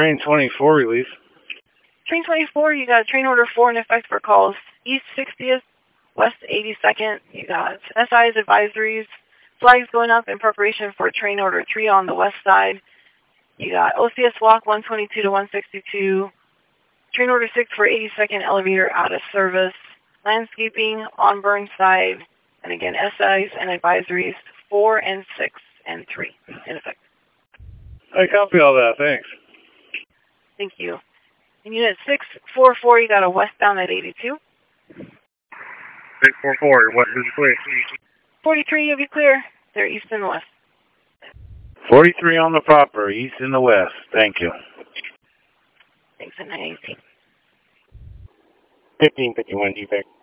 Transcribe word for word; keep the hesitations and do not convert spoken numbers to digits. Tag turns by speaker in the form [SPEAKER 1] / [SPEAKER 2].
[SPEAKER 1] Train twenty-four release.
[SPEAKER 2] Train twenty-four, you got train order four in effect for calls East sixtieth, West eighty-second. You got S I's advisories, flags going up in preparation for train order three on the west side. You got O C S walk one twenty-two to one sixty-two. Train order six for eighty-second elevator out of service. Landscaping on Burnside. And again, S I's and advisories four and six and three in effect.
[SPEAKER 1] I copy all that, thanks.
[SPEAKER 2] Thank you. In unit six forty-four, you got a westbound at eighty-two.
[SPEAKER 3] six four four, west is clear.
[SPEAKER 2] forty-three, you'll be clear. They're east and west.
[SPEAKER 1] forty-three on the proper, east and the west. Thank you.
[SPEAKER 2] Thanks, at nine eighteen.
[SPEAKER 3] fifteen fifty-one, defect.